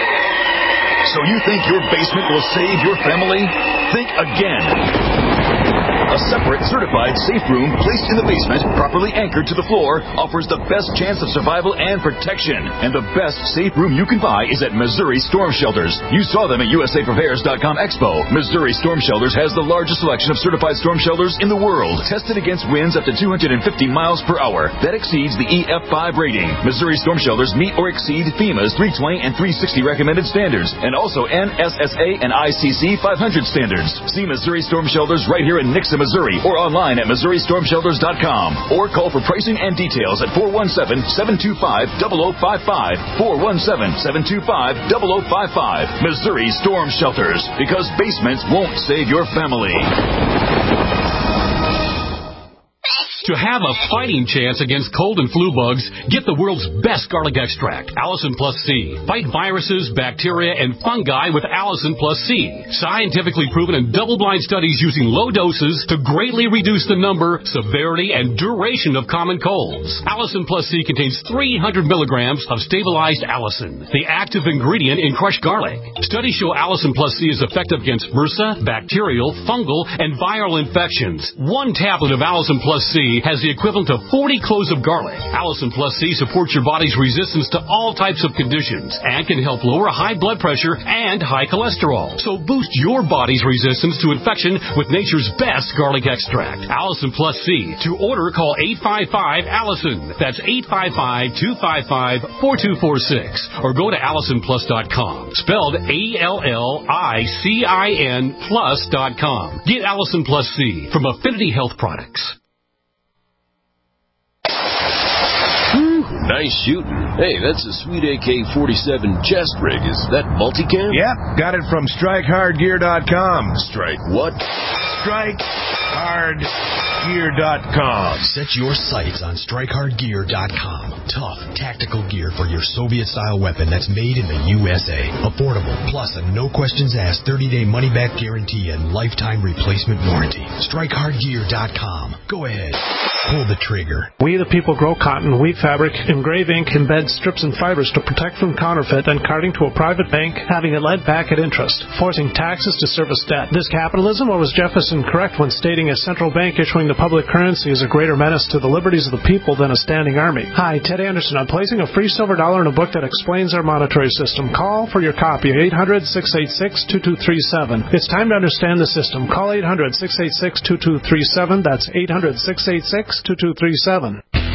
So you think your basement will save your family? Think again. A separate, certified safe room placed in the basement, properly anchored to the floor, offers the best chance of survival and protection. And the best safe room you can buy is at Missouri Storm Shelters. You saw them at U S A Prepares dot com Expo. Missouri Storm Shelters has the largest selection of certified storm shelters in the world, tested against winds up to two hundred fifty miles per hour. That exceeds the E F five rating. Missouri Storm Shelters meet or exceed FEMA's three twenty and three sixty recommended standards, and also N S S A and I C C five hundred standards. See Missouri Storm Shelters right here in Nixa, Missouri, or online at Missouri Storm Shelters dot com, or call for pricing and details at four one seven, seven two five, zero zero five five, four one seven, seven two five, zero zero five five. Missouri Storm Shelters, because basements won't save your family. To have a fighting chance against cold and flu bugs, get the world's best garlic extract, Allison Plus C. Fight viruses, bacteria, and fungi with Allison Plus C. Scientifically proven in double-blind studies using low doses to greatly reduce the number, severity, and duration of common colds. Allison Plus C contains three hundred milligrams of stabilized allicin, the active ingredient in crushed garlic. Studies show Allison Plus C is effective against MRSA, bacterial, fungal, and viral infections. One tablet of Allison Plus C has the equivalent of forty cloves of garlic. Allison Plus C supports your body's resistance to all types of conditions and can help lower high blood pressure and high cholesterol. So boost your body's resistance to infection with nature's best garlic extract, Allison Plus C. To order, call eight five five, Allison. That's eight five five, two five five, four two four six. Or go to allison plus dot com. Spelled A L L I C I N plus dot com. Get Allison Plus C from Affinity Health Products. Nice shooting. Hey, that's a sweet A K forty-seven chest rig. Is that multicam? Yep, got it from strike hard gear dot com. Strike what? strike hard gear dot com. Set your sights on strike hard gear dot com. Tough, tactical gear for your Soviet-style weapon that's made in the U S A. Affordable, plus a no-questions-asked thirty-day money-back guarantee and lifetime replacement warranty. strike hard gear dot com. Go ahead. Pull the trigger. We the people grow cotton, weave fabric, engrave ink, embed strips and fibers to protect from counterfeit and carting to a private bank, having it led back at interest, forcing taxes to service debt. This capitalism, or was Jefferson correct when stating a central bank issuing the public currency is a greater menace to the liberties of the people than a standing army? Hi, Ted Anderson. I'm placing a free silver dollar in a book that explains our monetary system. Call for your copy, eight hundred, six eight six, two two three seven. It's time to understand the system. Call eight hundred, six eight six, two two three seven. That's eight hundred, six eight six, two two three seven.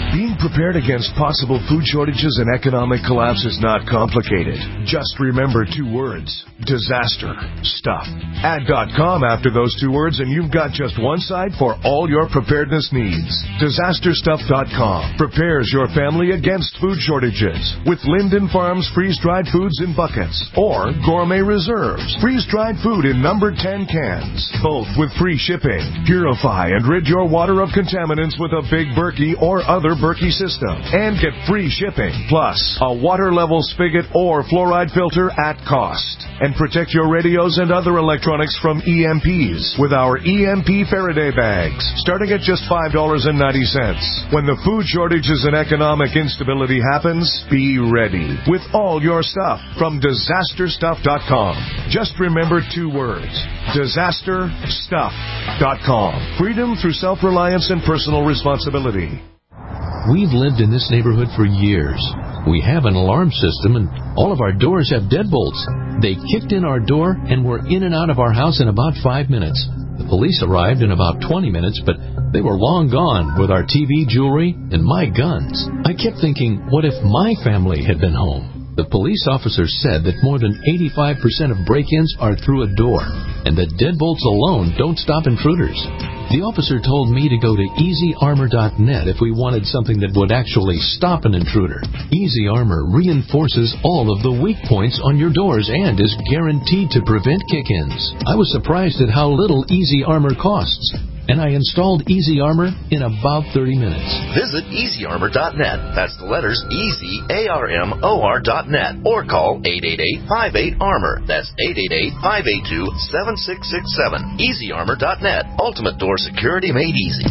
Being prepared against possible food shortages and economic collapse is not complicated. Just remember two words: disaster stuff. Add .com after those two words and you've got just one site for all your preparedness needs. disaster stuff dot com prepares your family against food shortages with Linden Farms freeze-dried foods in buckets or Gourmet Reserves freeze-dried food in number ten cans, both with free shipping. Purify and rid your water of contaminants with a Big Berkey or other Berkey system and get free shipping, plus a water level spigot or fluoride filter at cost. And protect your radios and other electronics from E M Ps with our E M P Faraday bags, starting at just five dollars and ninety cents. When the food shortages and economic instability happens, be ready with all your stuff from disaster stuff dot com. Just remember two words: disaster stuff dot com. Freedom through self-reliance and personal responsibility. We've lived in this neighborhood for years. We have an alarm system, and all of our doors have deadbolts. They kicked in our door and were in and out of our house in about five minutes. The police arrived in about twenty minutes, but they were long gone with our T V, jewelry, and my guns. I kept thinking, what if my family had been home? The police officer said that more than eighty-five percent of break-ins are through a door, and that deadbolts alone don't stop intruders. The officer told me to go to easy armor dot net if we wanted something that would actually stop an intruder. Easy Armor reinforces all of the weak points on your doors and is guaranteed to prevent kick-ins. I was surprised at how little Easy Armor costs, and I installed Easy Armor in about thirty minutes. Visit easy armor dot net. That's the letters easy, A R M O R dot net. Or call eight eight eight, five eight, armor. That's eight eight eight, five eight two, seven six six seven. easy armor dot net. Ultimate door security made easy.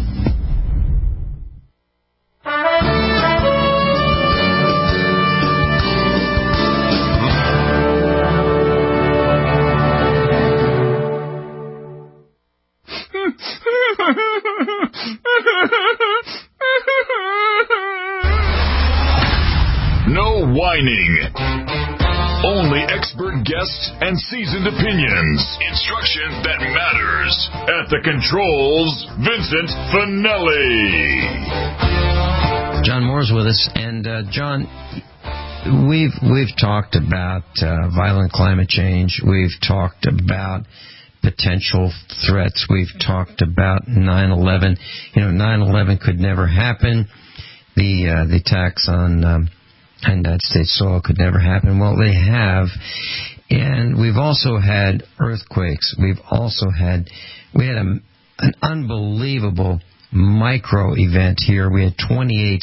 No whining. Only expert guests and seasoned opinions. Instruction that matters. At the controls, Vincent Finelli. John Moore's with us, and uh, John, we've we've talked about uh, violent climate change. We've talked about potential threats. We've talked about nine eleven. You know, nine eleven could never happen. The uh, the attacks on um, United States soil could never happen. Well, they have. And we've also had earthquakes. We've also had, we had a, an unbelievable micro event here. We had twenty-eight,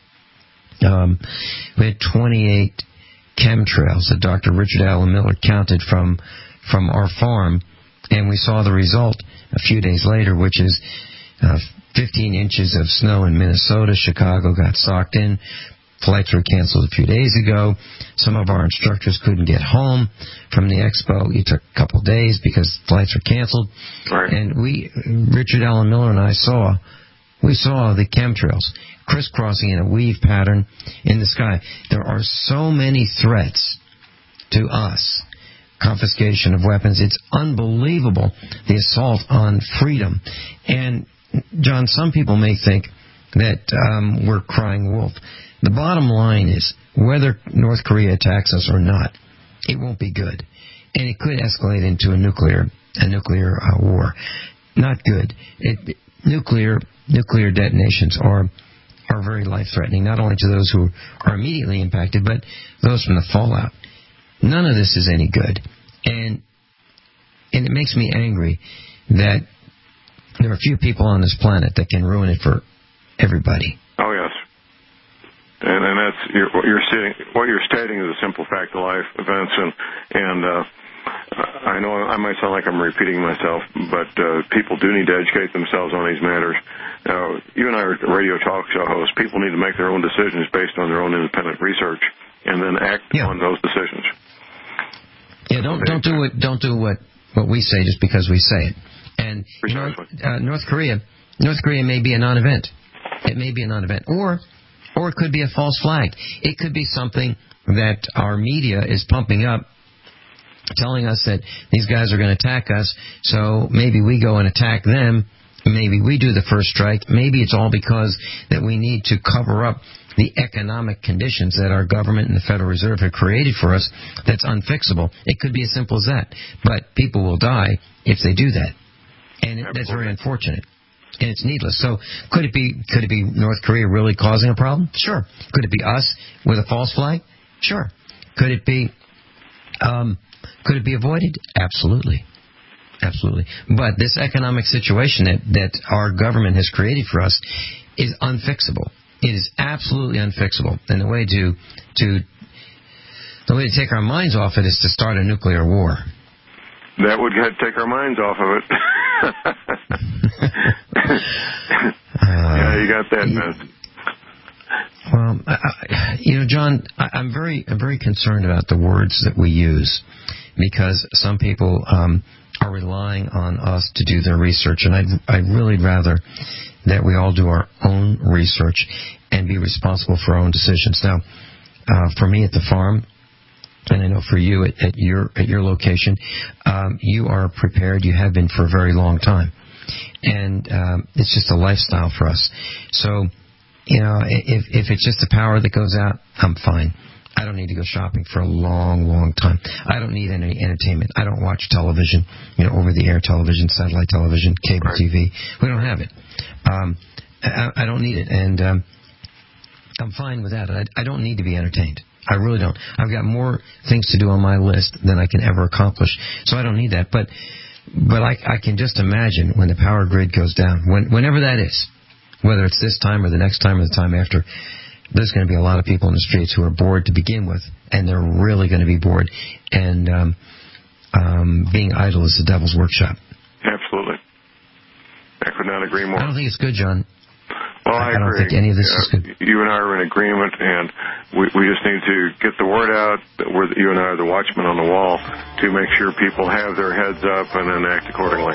um, we had twenty-eight chemtrails that Doctor Richard Allen Miller counted from, from our farm. And we saw the result a few days later, which is uh, fifteen inches of snow in Minnesota. Chicago got socked in. Flights were canceled a few days ago. Some of our instructors couldn't get home from the expo. It took a couple of days because flights were canceled. Right. And we, Richard Allen Miller and I saw, we saw the chemtrails crisscrossing in a weave pattern in the sky. There are so many threats to us. Confiscation of weapons. It's unbelievable, the assault on freedom. And, John, some people may think that um, we're crying wolf. The bottom line is, whether North Korea attacks us or not, it won't be good. And it could escalate into a nuclear a nuclear uh, war. Not good. It, nuclear nuclear detonations are are very life-threatening, not only to those who are immediately impacted, but those from the fallout. None of this is any good. And and it makes me angry that there are a few people on this planet that can ruin it for everybody. Oh, yes. And, and that's you're, what you're stating. What you're stating is a simple fact of life, events, and and uh, I know I might sound like I'm repeating myself, but uh, people do need to educate themselves on these matters. Now, you and I are radio talk show hosts. People need to make their own decisions based on their own independent research, and then act yeah. on those decisions. Yeah, don't don't do what don't do what, what we say just because we say it. And you know, uh, North Korea, North Korea may be a non-event. It may be a non-event, or. Or it could be a false flag. It could be something that our media is pumping up, telling us that these guys are going to attack us, so maybe we go and attack them, maybe we do the first strike. Maybe it's all because that we need to cover up the economic conditions that our government and the Federal Reserve have created for us that's unfixable. It could be as simple as that. But people will die if they do that. And it, that's very unfortunate. And it's needless. So could it be could it be North Korea really causing a problem? Sure. Could it be us with a false flag? Sure. Could it be um, could it be avoided? Absolutely. Absolutely. But this economic situation that, that our government has created for us is unfixable. It is absolutely unfixable. And the way to to the way to take our minds off it is to start a nuclear war. That would take our minds off of it. Yeah, you got that, man. Well, I, I, you know, John, I, I'm very, I'm very concerned about the words that we use, because some people um, are relying on us to do their research, and I'd, I'd really rather that we all do our own research and be responsible for our own decisions. Now, uh, for me at the farm, and I know for you at, at your at your location, um, you are prepared. You have been for a very long time, and um, it's just a lifestyle for us. So, you know, if if it's just the power that goes out, I'm fine. I don't need to go shopping for a long, long time. I don't need any entertainment. I don't watch television, you know, over-the-air television, satellite television, cable T V. We don't have it. Um, I, I don't need it, and um, I'm fine with that. I, I don't need to be entertained. I really don't. I've got more things to do on my list than I can ever accomplish, so I don't need that. But but I, I can just imagine when the power grid goes down, when, whenever that is, whether it's this time or the next time or the time after, there's going to be a lot of people in the streets who are bored to begin with, and they're really going to be bored. And um, um, being idle is the devil's workshop. Absolutely. I could not agree more. I don't think it's good, John. Well, I, I don't agree. think any of this uh, is good. You and I are in agreement, and we, we just need to get the word out that we're, you and I are the watchmen on the wall to make sure people have their heads up and then act accordingly.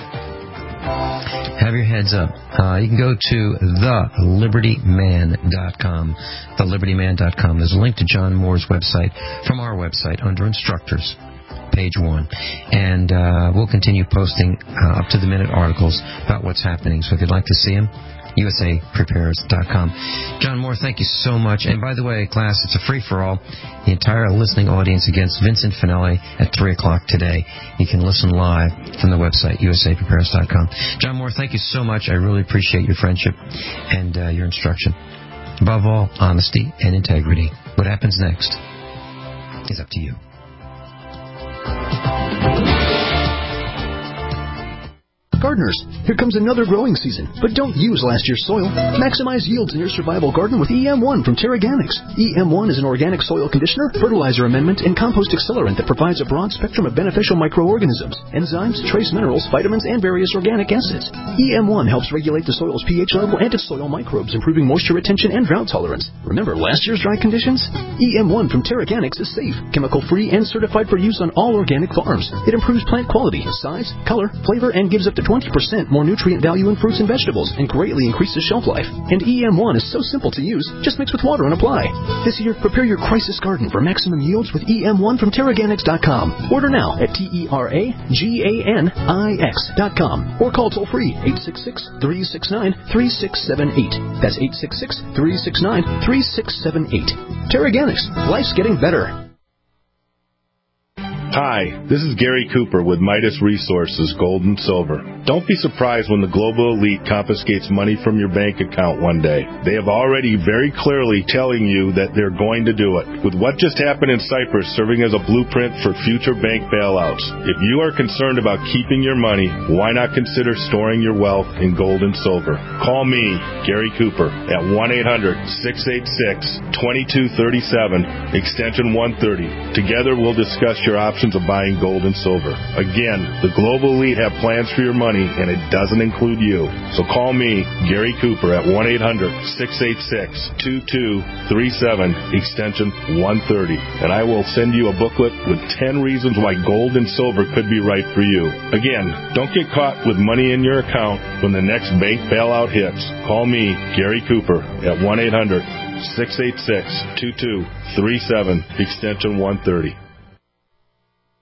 Have your heads up. Uh, you can go to the liberty man dot com. the liberty man dot com. There's a link to John Moore's website from our website under instructors, page one. And uh, we'll continue posting uh, up-to-the-minute articles about what's happening. So if you'd like to see them, U S A prepares dot com. John Moore, thank you so much. And by the way, class, it's a free-for-all. The entire listening audience against Vincent Finelli at three o'clock today. You can listen live from the website, U S A prepares dot com. John Moore, thank you so much. I really appreciate your friendship and uh, your instruction. Above all, honesty and integrity. What happens next is up to you. Gardeners, here comes another growing season, but don't use last year's soil. Maximize yields in your survival garden with E M one from Terraganics. E M one is an organic soil conditioner, fertilizer amendment, and compost accelerant that provides a broad spectrum of beneficial microorganisms, enzymes, trace minerals, vitamins, and various organic acids. E M one helps regulate the soil's pH level and its soil microbes, improving moisture retention and drought tolerance. Remember last year's dry conditions? E M one from Terraganics is safe, chemical-free, and certified for use on all organic farms. It improves plant quality, size, color, flavor, and gives up to twenty percent more nutrient value in fruits and vegetables, and greatly increases shelf life. And E M one is so simple to use, just mix with water and apply. This year, prepare your crisis garden for maximum yields with E M one from Terraganics dot com. Order now at T E R A G A N I X dot com or call toll free eight six six, three six nine, three six seven eight. That's eight six six, three six nine, three six seven eight. Terraganics. Life's getting better. Hi, this is Gary Cooper with Midas Resources, Gold and Silver. Don't be surprised when the global elite confiscates money from your bank account one day. They have already very clearly telling you that they're going to do it. With what just happened in Cyprus serving as a blueprint for future bank bailouts, if you are concerned about keeping your money, why not consider storing your wealth in gold and silver? Call me, Gary Cooper, at one eight hundred, six eight six, two two three seven, extension one thirty. Together we'll discuss your options of buying gold and silver. Again, the global elite have plans for your money, and it doesn't include you. So call me, Gary Cooper, at one eight hundred, six eight six, two two three seven, extension one thirty, and I will send you a booklet with ten reasons why gold and silver could be right for you. Again, don't get caught with money in your account when the next bank bailout hits. Call me, Gary Cooper, at one eight hundred, six eight six, two two three seven, extension one thirty.